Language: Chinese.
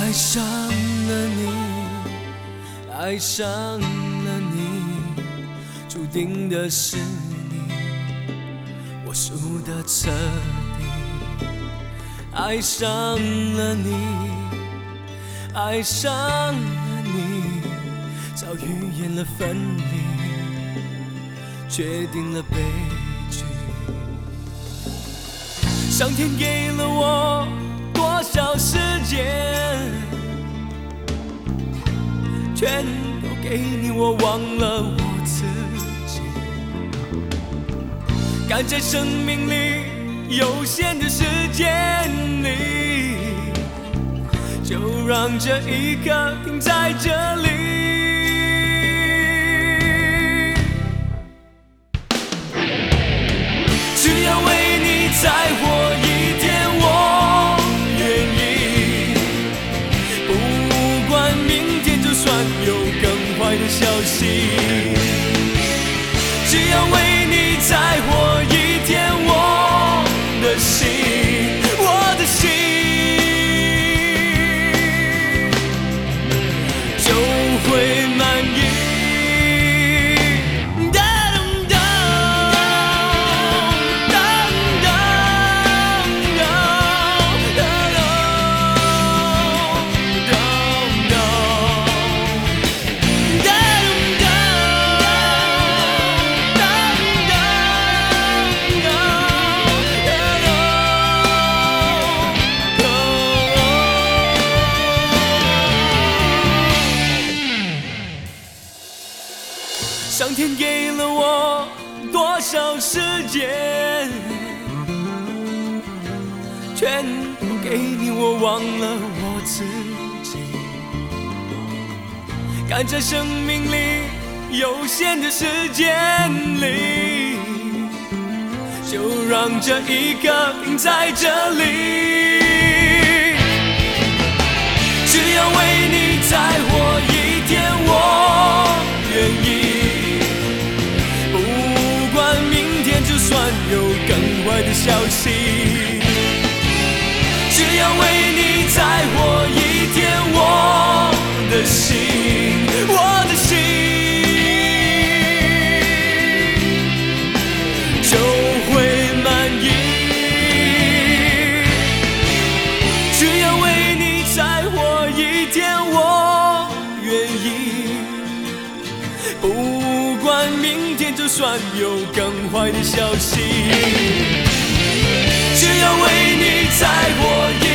爱上了你，爱上了你，注定的是你，我输得彻底。爱上了你，爱上了你，早预言了分离，决定了悲剧。上天给了我多少时间，全都给你，我忘了我自己。赶在生命里有限的时间里，就让这一刻停在这里。只要为你再活一天，我愿意。不管明天，就算有更坏的消息，只要为你再活一天，我的心，我的心就会满意。上天给了我多少时间，全都给你，我忘了我自己。赶在生命里有限的时间里，就让这一刻停在这里。只要为你再活一天，我愿意。就算有更坏的消息，只要为你再活一天，我的心，我的心就会满意。只要为你再活一天，我愿意。不管明天，就算有更坏的消息，只要为你再活一